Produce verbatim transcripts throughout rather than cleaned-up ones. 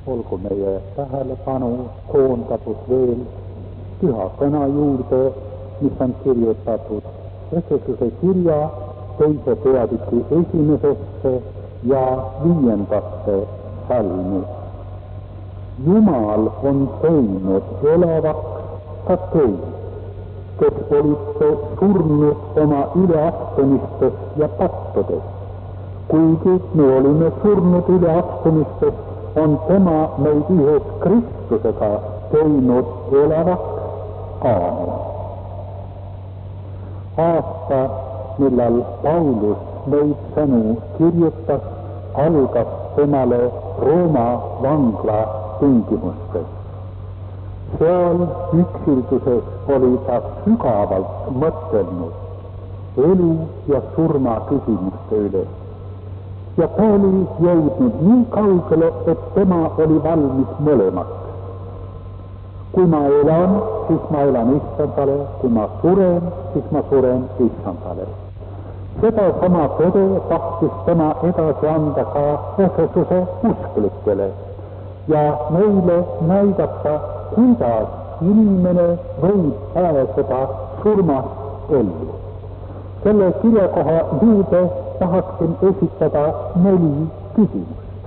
olgu meie tähelepanu koondatud veel püha sõna juurde, mis on kirjutatud Efesuse kirja teise peatüki esimesesse ja viiendasse salmi. Jumal on teinud elavaks ka teid, kes olite surnud oma üleastumistes ja pattudes. Kuigi me olime surnud üleastumistes, on tema meid ühes Kristusega teinud elavaks. Aamen. Aasta, millal Paulus neid sõnu kirjutas, algas temale Rooma vangla tingimustes. Seal üksilduses oli ta sügavalt mõtelnud elu ja surma küsimuste üle. Ja ta oli jõudnud nii kaugele, et tema oli valmis mõlemaks. Kui ma elan, siis ma elan issandale, kui ma suren, siis ma suren issandale. Seda sama tõde tahtis tema edasi anda ka Efesuse usklikele ja neile näidata, kuidas inimene võib pääseda surmast ellu. Selle kirjakoha juurde tahaksin esitada neli küsimust.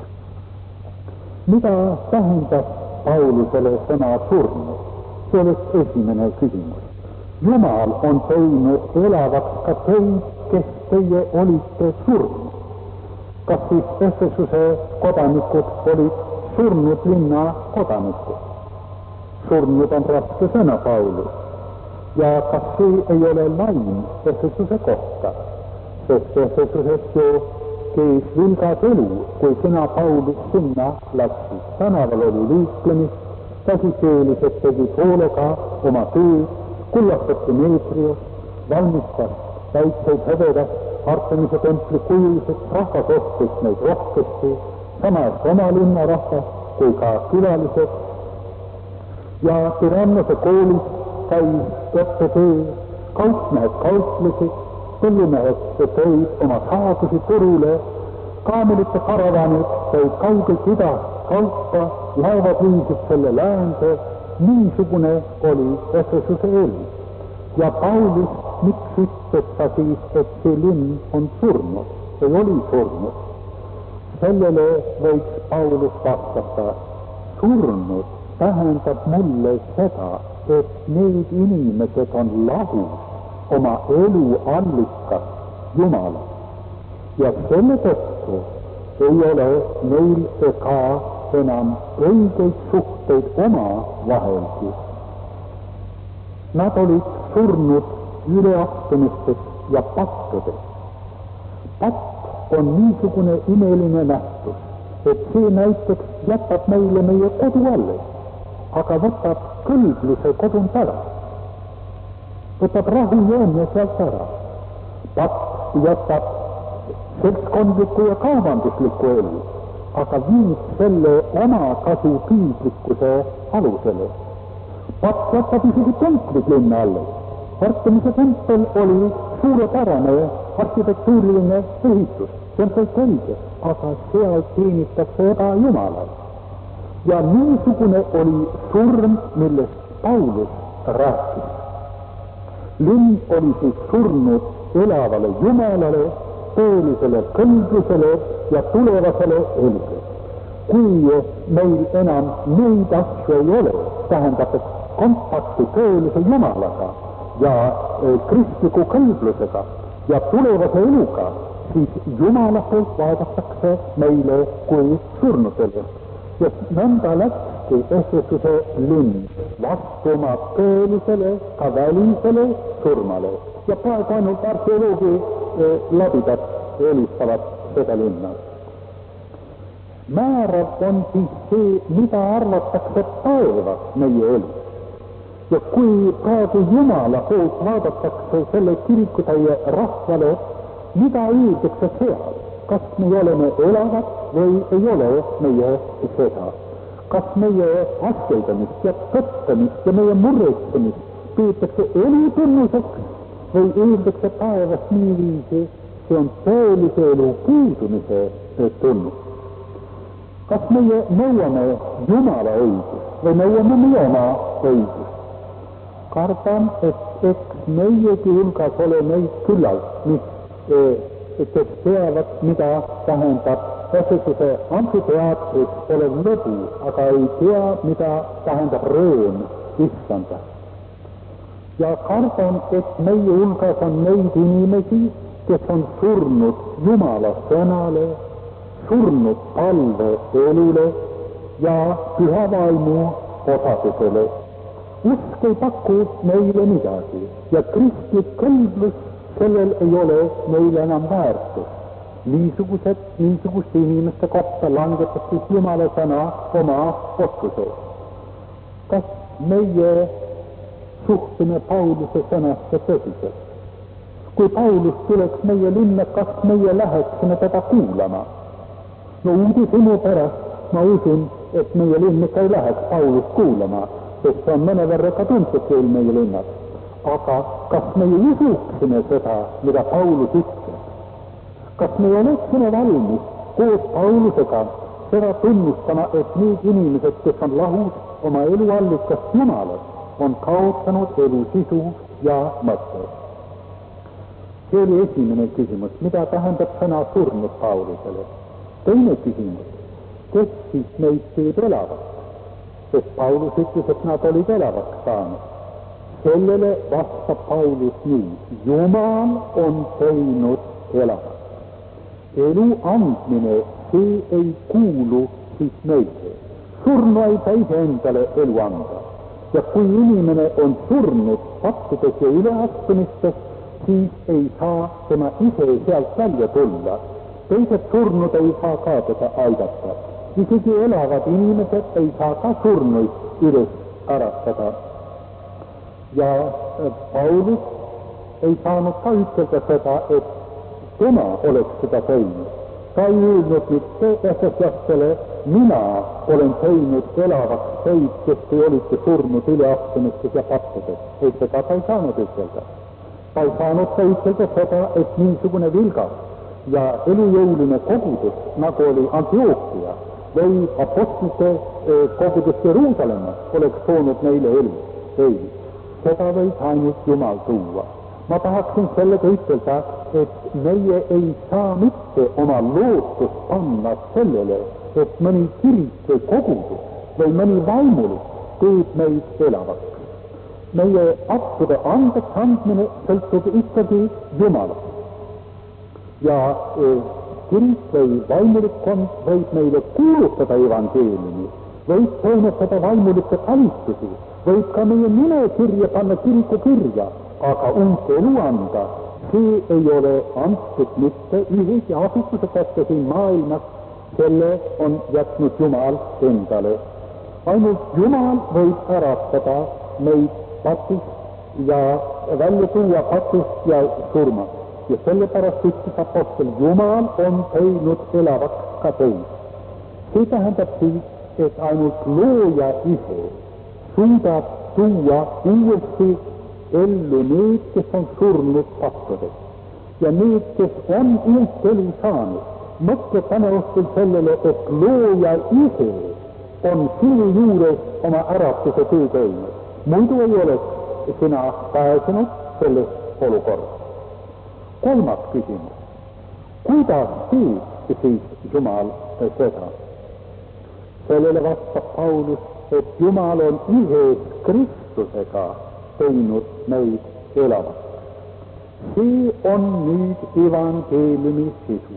Mida tähendab Paulusele sõna surnud? See oleks esimene küsimus. Jumal on teinud elavaks ka teid, kes teie olite surnud. Kas siis Efesuse kodanikud olid surnud linna kodanikud? Surnud on raske sõna Paulus. Ja kas see ei ole laim Efesuse kohta? Sest Efesuses ju kees vilgas elu, kui sina Paulus sinna läksid. Tänaval oli liiklemist, käsikeelised tegid hoolega oma tööd, kullastati Meetrius, valmistas väikseid hõbedas Artemise templi kujulised, rahvas ostis neid rohkesti, samas oma linna rahvas kui ka külalised. Ja Tyrannose koolis käis õppetöö, kaupmehed kauplesid, põllumehed tõid oma saadusi turule, kaamelite karavanid tõid kaugelt idast kaupa, laevad viisid selle läände. Niisugune oli Efesuse elu. Ja Paulus, miks ütles ta siis, et see linn on surnud, ei oli surnud? Sellele võiks Paulus vastata, surnud tähendab mulle seda, et need inimesed on lahus oma elu allikas Jumala. Ja selle tõttu ei ole neil ega enam õigeid suhteid oma vahelgi. Nad olid surnud üleastumistes ja pattudes. Patt on niisugune imeline nähtus, et see näiteks jätab meile meie kodu alles, aga võtab kõlbluse kodunt ära. Võtab rahu joonne sealt ära. Patt jätab seltskondliku ja kaubandusliku elu, aga viib selle oma kasu püüdlikkuse alusele. Patt jätab isegi templid linna alles. Artemise tempel oli suurepärane arhitektuuriline ehitus, see on kõik õige, aga seal teenitakse ebajumalal. Ja niisugune oli surm, millest Paulus rääkis. Linn oli siis surnud elavale Jumalale, tõelisele kõlblusele ja tulevasele elule. Kui meil enam neid asju ei ole, tähendab, et kontakti tõelise Jumalaga ja kristliku kõlblusega ja tulevase eluga, siis Jumala poolt vaadatakse meile kui surnutele. Ja nõnda läkski Efesuse linn vastu oma tõelisele, ka välisele surmale. Ja praegu ainult arheoloogi labidad eelistavad seda linna. Määrav on siis see, mida arvatakse taevas meie elus. Ja kui praegu Jumala poolt vaadatakse selle kirikutäie rahvale, mida öeldakse seal? Kas me oleme elavad või ei ole meie seda? Kas meie askeldamist ja tõttamist ja meie muretsemist peetakse elu tunnuseks või öeldakse taevas niiviisi, see on tõelise elu puudumise tunnus? kas meie nõuame Jumala õigust või nõuame meie oma õigust? Kardan, et eks meiegi hulgas ole neid küllalt, mis kes teavad, mida tähendab Efesuse amfiteatris olev lõbu, aga ei tea, mida tähendab rõõm issanda. Ja kardan, et meie hulgas on neid inimesi, kes on surnud Jumala sõnale, surnud palve elule ja püha vaimu osadusele. Usk ei paku neile midagi ja kristlik kõlblus, sellel ei ole neile enam väärtus. Niisugused, niisuguste inimeste kohta langetab siis Jumala sõna oma otsuse. Kas meie suhtume Pauluse sõnasse tõsiselt? Kui Paulus tuleks meie linna, kas meie läheksime teda kuulama? No uudishimu pärast ma usun, et meie linn ikka ei läheks Paulust kuulama, sest see on mõnevõrra ka tuntud keel meie linnas. Aga kas meie usuksime seda, mida Paulus ütleb? Kas me oleksime valmis koos Paulusega seda tunnustama, et need inimesed, kes on lahus oma eluallikast Jumalast, on kaotanud elu sisu ja mõtte? See oli esimene küsimus, mida tähendab sõna surnud Paulusele. Teine küsimus, kes siis neid teeb elavaks? Sest Paulus ütles, et nad olid elavaks saanud. Sellele vastab Paulus nii, Jumal on teinud elavaks. Elu andmine, see ei kuulu siis meile. Surnu ei saa ise endale elu anda. Ja kui inimene on surnud pattudes ja üleastumistes, siis ei saa tema ise sealt välja tulla. Teised surnud ei saa ka teda aidata. Isegi elavad inimesed ei saa ka surnuid üles äratada. Ja Paulus ei saanud ka ütelda seda, et tema oleks seda teinud. Ta ei öelnud mitte efeslastele, mina olen teinud elavaks teid, kes te olite surnud üleastumistes ja pattudes. Ei, seda ta ei saanud ütelda. Ta ei saanud ka ütelda seda, et niisugune vilgas ja elujõuline kogudus, nagu oli Antioquia või apostlite kogudus Jeruusalemmas, oleks toonud neile elu. Ei, seda võib ainult Jumal tuua. Ma tahaksin sellega ütelda, et meie ei saa mitte oma lootust panna sellele, et mõni kirik või kogudus või mõni vaimulik teeb meid elavaks. Meie aktude andeks andmine sõltub ikkagi Jumalast. Ja eh, kirik või vaimulikkond võib meile kuulutada evangeeliumi, võib toimetada vaimulikke talistusi, võib ka meie nime kirja panna kiriku kirja, aga uut elu anda, see ei ole antud mitte ühegi asutuse kätte siin maailmas, selle on jätnud Jumal endale. Ainult Jumal võib äratada meid patist ja välja tuua patist ja surmast. Ja sellepärast ütles apostel, Jumal on teinud elavaks ka teid. See tähendab siis, et ainult looja ise suudab tuua uuesti ellu need, kes on surnud pattudes. Ja need, kes on uut elu saanud, mõtle täna õhtul sellele, et looja ise on sinu juures oma äratuse töö teinud. Muidu ei oleks sina pääsenud sellest olukorrast. Kolmas küsimus. Kuidas teeb siis Jumal seda? Sellele vastab Paulus, et Jumal on ühes Kristusega teinud meid elavaks. See on nüüd evangeeliumi sisu.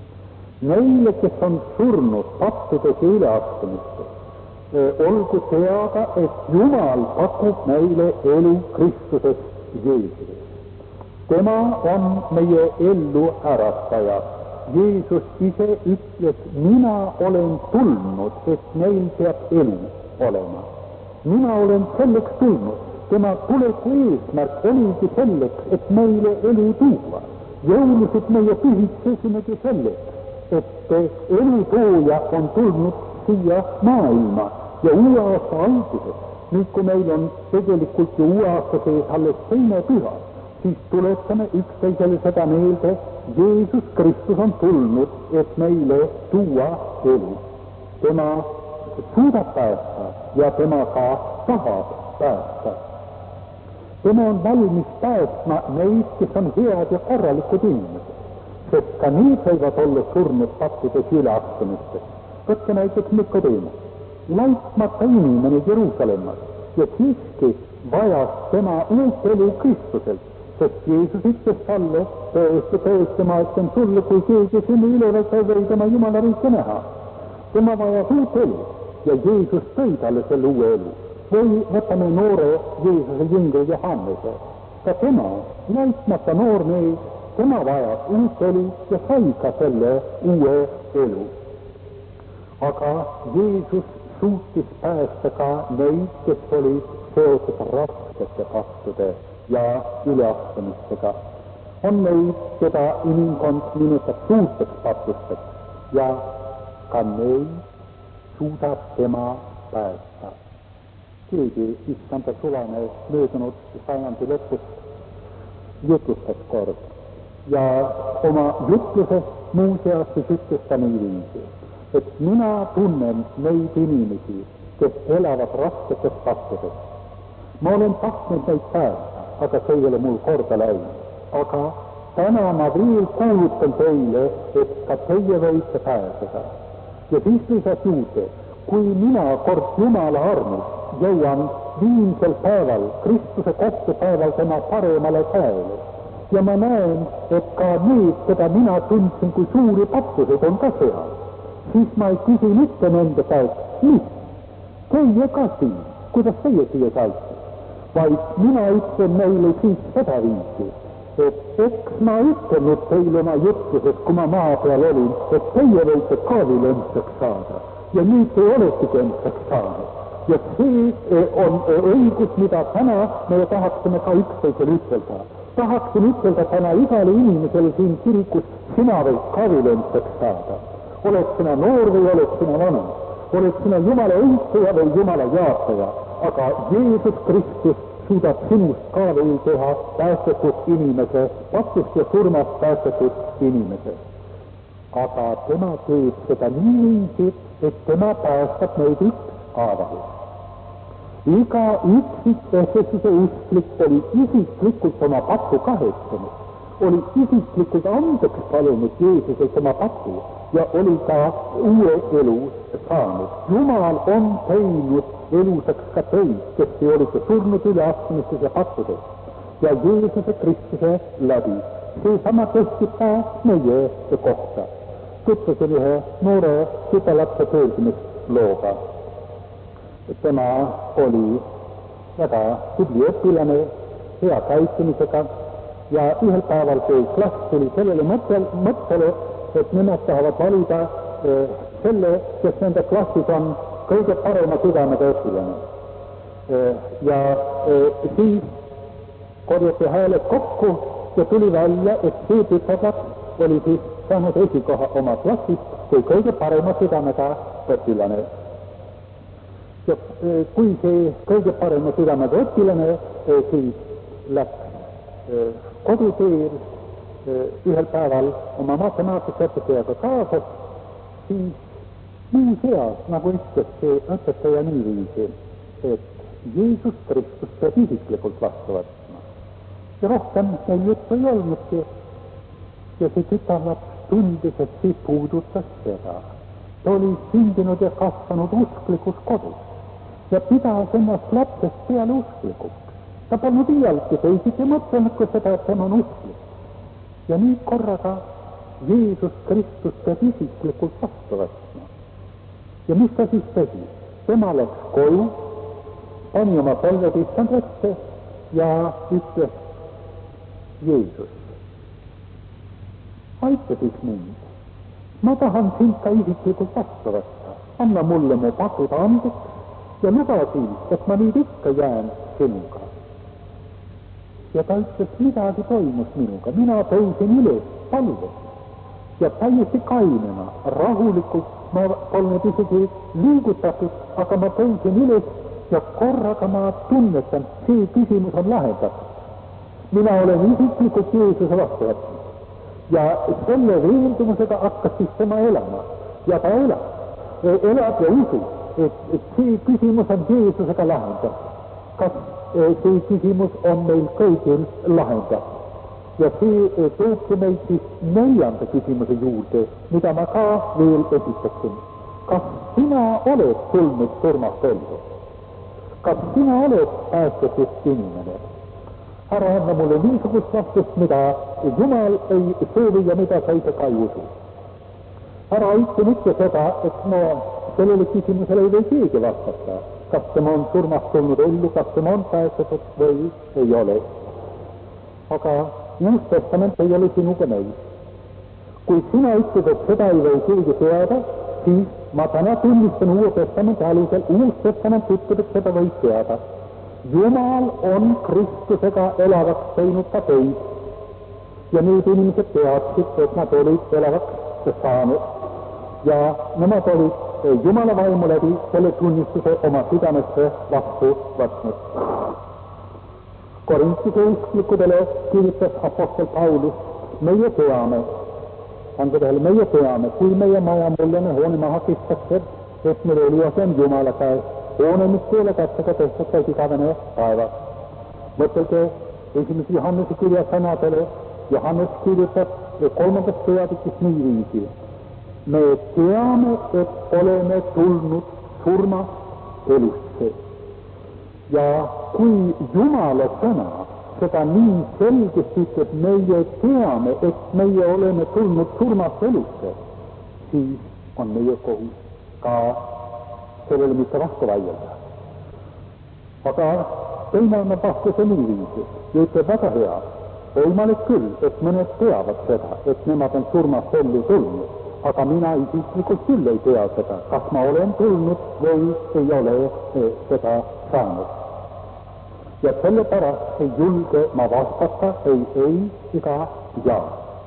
Neile, kes on surnud pattudes ja üleastumistes, olgu teada, et Jumal pakub meile elu Kristuses Jeesuses. Tema on meie ellu ärastaja. Jeesus ise ütles, mina olen tulnud, et neil peab elu olema. Mina olen selleks tulnud. Tema tuleku eesmärk oligi selleks, et meile elu tuua. Jõulusid meie pühitsesimegi selleks, et elu tooja on tulnud siia maailma ja uue aasta alguses. Nüüd, kui meil on tegelikult ju uue aasta sees alles teine püha, siis tuletame üksteisele seda meelde, Jeesus Kristus on tulnud, et meile tuua elu. tema suudab päästa ja tema ka tahab päästa. Tema on valmis päästma neid, kes on head ja korralikud inimesed, sest ka need võivad olla surnud pattudes üleastumistes. Võtke näiteks Nikodeemus, laitmata inimene Jeruusalemmas ja siiski vajas tema uut elu Kristuselt, sest Jeesus ütles talle, tõesti, tõesti, ma ütlen sulle, kui keegi sinu üleval sai või tema Jumala riiki näha. Tema vajas uut elu ja Jeesus tõi talle selle uue elu. Või võtame noore Jeesuse jüngri Johannese. Ka tema, laitmata noor mees, tema vajas uut elu ja sai ka selle uue elu. Aga Jeesus suutis päästa ka neid, kes olid seotud raskete pattude ja üleastumistega. On neid, keda inimkond nimetab suurteks pattusteks ja ka neid suudab tema päästa. Keegi issanda sulane möödunud sajandi lõpus jutustas kord ja oma jutluses muuseas siis ütles ta nii viisi, et mina tunnen neid inimesi, kes elavad rasketes pattudes. Ma olen tahtnud neid päästa, aga see ei ole mul korda läinud. Aga täna ma veel kuulutan teile, et ka teie võite pääseda. Ja siis lisas juurde, kui mina kord Jumala armus jõuan viimsel päeval, Kristuse kohtupäeval tema paremale käele. Ja ma näen, et ka need, keda mina tundsin kui suuri pattused, on ka seal. Siis ma ei küsi mitte nende käest, mis? Teie ka siin, kuidas teie siia saite? Vaid mina ütlen neile siis seda viisi, et eks ma ütlenud teile oma jutluses, kui ma maa peal olin, et teie võite ka veel õndsaks saada. Ja nüüd te oletegi õndsaks saanud. Ja see on õigus, mida täna me tahaksime ka üksteisel ütelda. Tahaksin ütelda täna igale inimesele siin kirikus, sina võid ka veel õndsaks saada. Oled sina noor või oled sina vana. Oled sina Jumala õndsõja või Jumala jaataja. Aga Jeesus Kristus suudab sinust ka veel teha päästetud inimese, patust ja surmast päästetud inimese. Aga tema teeb seda nii viisi, et tema päästab meid ükskaaval. Iga üksik Efesuse usklik oli isiklikult oma pattu kahestanud, oli isiklikult andeks palunud Jeesuselt oma pattu ja oli ka uue elu saanud. Jumal on teinud elusaks ka teid, kes te olite surnud üleastumistes ja pattudes ja Jeesuse Kristuse läbi. Seesama tehti ka meie kohta. Tutvusin ühe noore tütarlapse pöördumislooga. Tema oli väga tubli õpilane, hea käitumisega ja ühel päeval, kui klass tuli sellele mõttele, et nemad tahavad valida eh, selle, kes nende klassis on kõige parema südamega õpilane. Eh, ja eh, siis korjati hääled kokku ja tuli välja, et see tütarlaps oli siis saanud esikoha oma klassis kui kõige parema südamega õpilane. Ja kui see kõige parema südamega õpilane siis läks koduteel ühel päeval oma matemaatikaõpetajaga kaasas, siis nii heas, nagu ütles see õpetaja nii viisi, et Jeesus Kristus peab isiklikult vastu võtma. Ja rohkem meil juttu ei olnudki ja see tütarlaps tundis, et see puudutas seda. Ta oli sündinud ja kasvanud usklikus kodus ja pidas ennast lapsest peale usklikuks. Ta polnud iialgi teisiti mõtlenud, kui seda, et tema on usklik. Ja nüüd korraga Jeesus Kristus peab isiklikult vastu võtma. Ja mis ta siis tegi? Tema läks koju, pani oma põlved issand ette ja ütles, Jeesus, aita siis mind. Ma tahan sind ka isiklikult vastu võtta. Anna mulle mu patud andeks ja luba siin, et ma nüüd ikka jään sinuga. Ja ta ütles, midagi toimus minuga. Mina tõusin üles palves ja täiesti kainena, rahulikult, ma polnud isegi liigutatud, aga ma tõusin üles ja korraga ma tunnetan, see küsimus on lahendatud. Mina olen isiklikult Jeesuse vastu võtnud ja selle veendumusega hakkas siis tema elama ja ta elab. elab ja usub, et, et see küsimus on Jeesusega lahendatud. Kas see küsimus on meil kõigil lahendatud? Ja see toobki meid siis neljanda küsimuse juurde, mida ma ka veel esitaksin. Kas sina oled tulnud surmast ellu? Kas sina oled päästetud inimene? Ära anna mulle niisugust vastust, mida Jumal ei soovi ja mida sa ise ka ei usu. Ära ütle mitte seda, et no sellele küsimusele ei või keegi vastata. Kas tema on surmast tulnud ellu, kas tema on päästetud või ei ole. Aga Uus Testament ei ole sinuga nõus. Kui sina ütled, et seda ei või keegi teada, siis ma täna tunnistan Uue Testamendi alusel, Uus Testament ütleb, et seda võib teada. Jumal on Kristusega elavaks teinud ka teid. Ja need inimesed teadsid, et nad olid elavaks saanud. Ja nemad olid Jumala vaimu läbi selle tunnistuse oma südamesse vastu võtnud. Korintide usklikudele kirjutas apostel Paulus, meie teame, pange tähele, meie teame, kui meie maja mullane hoone maha kistakse, et meil eluase on Jumala käes, hoone, mis teile kättega tehtud vaid igavene päeva. Mõtelge esimese Johannese kirja sõnadele, Johannes kirjutab kolmandas peatükis nii viisi. Me teame, et oleme tulnud surma elusse. Ja kui Jumala sõna seda nii selgesti ütleb, meie teame, et meie oleme tulnud surmast elusse, siis on meie kohus ka sellele mitte vastu vaielda. Aga teine on vastuse nii viisi ja ütleb väga hea, võimalik küll, et mõned teavad seda, et nemad on surmast ellu tulnud, aga mina isiklikult küll ei tea seda, kas ma olen tulnud või ei ole seda saanud. Ja sellepärast ei julge ma vastata ei, ei ega ja.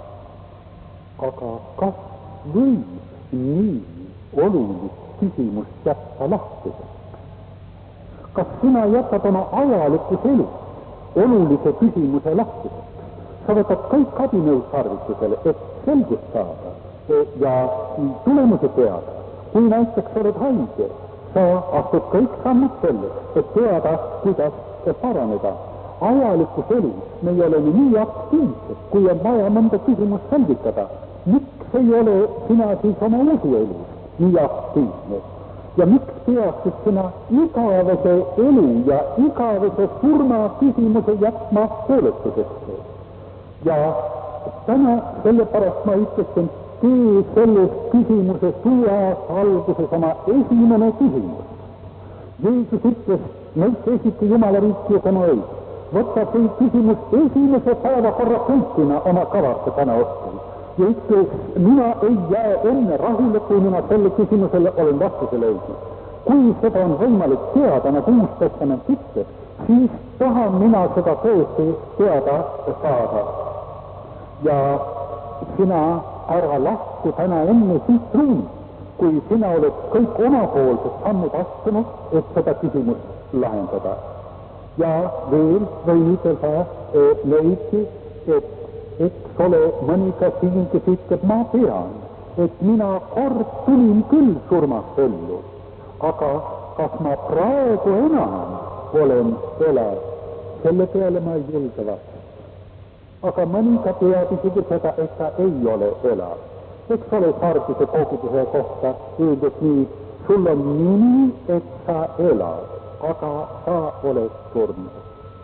Aga kas võib nii olulist küsimust jätta lahtiseks? Kas sina jätad oma ajalikus elus olulise küsimuse lahtiseks? Sa võtad kõik abinõud tarvitusele, et selgust saada ja tulemusi teada. Kui näiteks oled haige, sa astud kõik sammud selleks, et teada, kuidas paraneda. Ajalikus elus me ei ole nii aktiivsed, kui on vaja mõnda küsimust selgitada. Miks ei ole sina siis oma usuelus nii aktiivne? Ja miks peaksid sina igavese elu ja igavese surma küsimuse jätma hooletusesse? Ja täna sellepärast ma ütlesin, tee selles küsimuses uue aasta alguses oma esimene küsimus. Jeesus ütles, meilt esiti Jumala riiki ja tema õig. Võta see küsimus esimese päevakorra punktina oma kavasse täna õhtul. Ja ütles, mina ei jää enne rahule, kui mina selle küsimusele olen vastusele leidnud. Kui seda on võimalik teada, nagu Uus Testament ütleb, siis tahan mina seda tõesti teada saada. Ja sina ära lahku täna enne siit ruumist, kui sina oled kõik omapoolsed sammud astunud, et seda küsimust lahendada. Ja veel või ütelda leidki, et eks ole mõni ka siin, kes ütleb, ma tean, et mina kord tulin küll surmast ellu, aga kas ma praegu enam olen elav, selle peale ma ei julge vastata. Aga mõni ka teab isegi seda, et ta ei ole elav. Eks ole Sardise koguduse kohta öeldud nii, sul on nimi, et sa elad, aga sa oled surnud.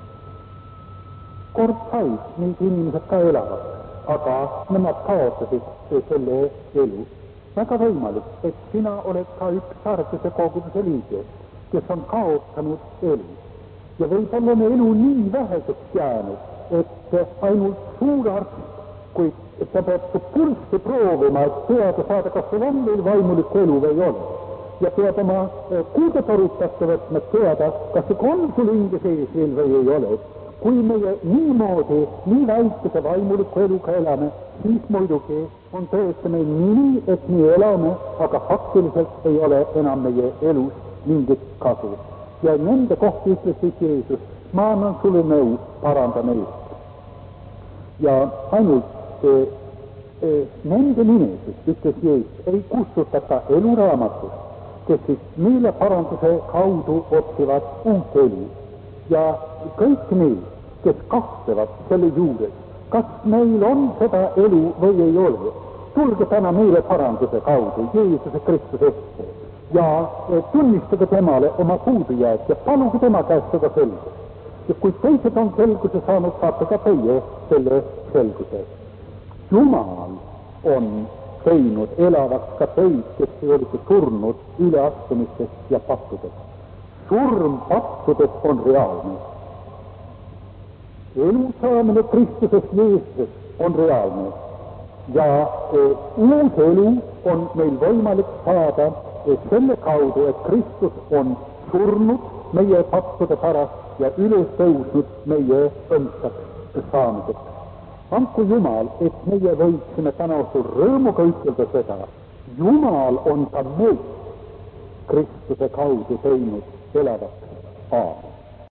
Kord said, need inimesed ka elavad, aga nemad kaotasid selle elu. Väga võimalik, et sina oled ka üks Sardise koguduse liige, kes on kaotanud elu. Ja võib-olla on elu nii väheseks jäänud, et ainult suur arst, kui sa pead pulssi proovima, et teada saada, kas sul on veel vaimulikku elu või on. Ja pead oma kuudetorutasse võtma, et teada, kas on sul hinge sees veel või ei ole. Kui meie niimoodi, nii väikese vaimuliku eluga elame, siis muidugi on tõesti meil nii, et nii elame, aga faktiliselt ei ole enam meie elus mingit kasu. Ja nende kohta ütles Jeesus, ma annan sulle nõu, paranda neid. Ja ainult nende nimesid, ütles Jeesus, ei kustutata eluraamatust, kes siis meeleparanduse kaudu otsivad uut elu. Ja kõik need, kes kahtlevad selle juures, kas meil on seda elu või ei ole, tulge täna meeleparanduse kaudu Jeesuse Kristuse ette ja tunnistage temale oma puudujääk ja paluge tema käest seda selgust. Ja kui teised on selguse saanud, saate ka teie selle selguse. Jumal on teinud elavaks ka teid, kes te olite surnud üleastumistest ja pattudest. Surm pattudest on reaalne. Elu saamine Kristusest Jeesuses on reaalne. Ja e, uus elu on meil võimalik saada e, selle kaudu, et Kristus on surnud meie pattude pärast ja üles tõusnud meie õndsaks saamiseks. Andku Jumal, et meie võiksime täna õhtul rõõmuga ütelda seda. Jumal on ka meid Kristuse kaudu teinud elavaks. Aamen.